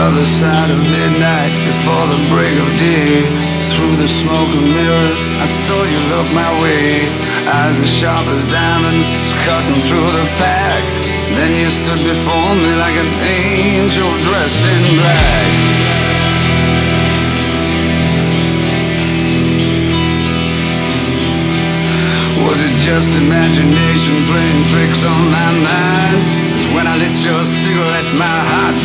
other side of midnight, before the break of day. Through the smoke of mirrors, I saw you look my way. Eyes as sharp as diamonds, cutting through the pack. Then you stood before me like an angel dressed in black. Was it just imagination playing tricks on my mind? 'Cause when I lit your cigarette, my heart